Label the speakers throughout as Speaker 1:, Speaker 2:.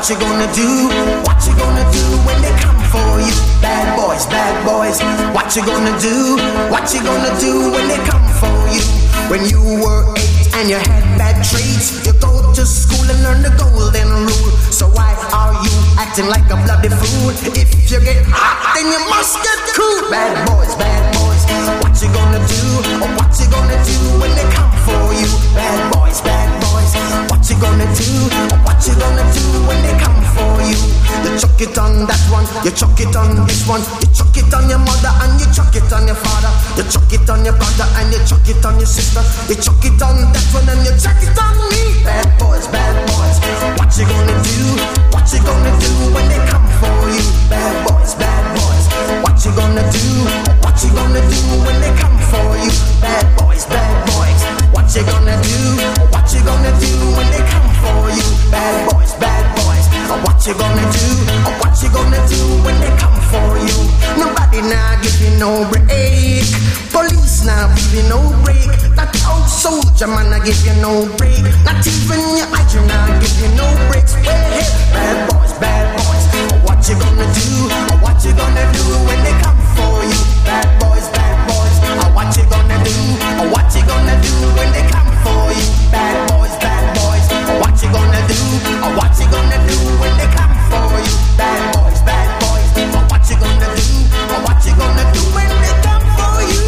Speaker 1: What you gonna do? What you gonna do when they come for you? Bad boys, bad boys. What you gonna do? What you gonna do when they come for you? When you were 8 and you had bad traits, you go to school and learn the golden rule. So why are you acting like a bloody fool? If you get hot, then you must get cool. Bad boys, bad boys. What you gonna do? Or what you gonna do when they come for you? Bad boys, bad boys. What you gonna do? Or what you gonna do when they come for you? You chuck it on that one, you chuck it on this one, you chuck it on your mother and you chuck it on your father, you chuck it on your brother and you chuck it on your sister, you chuck it on that one and you chuck it on me. Bad boys, bad boys. What you gonna do? What you gonna do when they come for you? Bad boys, bad boys. What you gonna do? What you gonna do when they come for you? Bad boys, bad boys. What you gonna do? What you gonna do when they come for you? Bad boys, bad boys. What you gonna do? What you gonna do when they come for you? Nobody now give you no break. Police now give you no break. That old soldier man I give you no break. Not even your idol now give you no breaks. Hey, bad boys, bad boys. What you gonna do? What you gonna do when they come for you? Bad boys, bad boys. What you gonna do? What you gonna do when they come for you? Bad boys, bad boys. What you gonna do? What you gonna do when they come for you? Bad boys, bad boys. What you gonna do? What you gonna do when they come for you?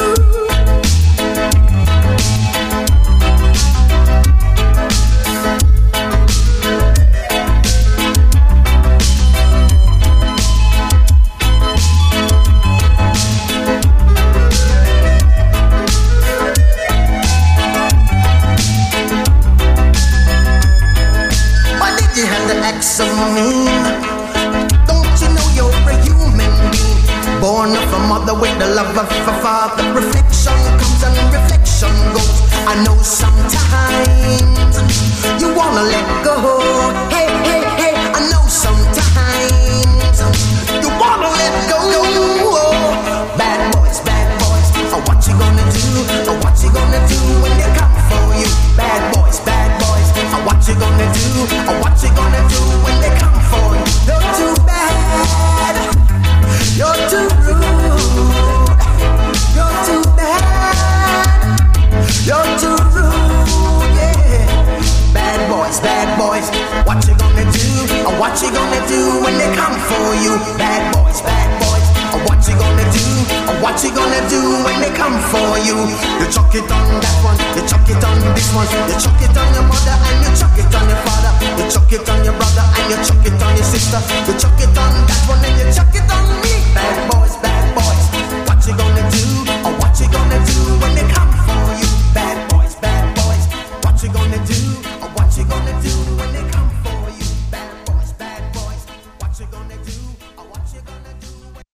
Speaker 1: So mean. Don't you know you're a human being, born of a mother with the love of a father? Reflection comes and reflection goes. I know sometimes you wanna let go. Hey, hey, hey, I know sometimes you wanna let go. Bad boys, bad boys. What you gonna do? What you gonna do when they come for you? Bad boys, bad boys. What you gonna do? What you gonna do when they come for you? You're too bad. You're too rude. You're too bad. You're too rude. Yeah. Bad boys, bad boys. What you gonna do? What you gonna do when they come for you? Bad boys, bad boys. What you gonna do? What you gonna do when they come for you? You chuck it on that one, you chuck it on this one, you chuck it on your mother and you chuck it on your father, you chuck it on your brother and you chuck it on your sister,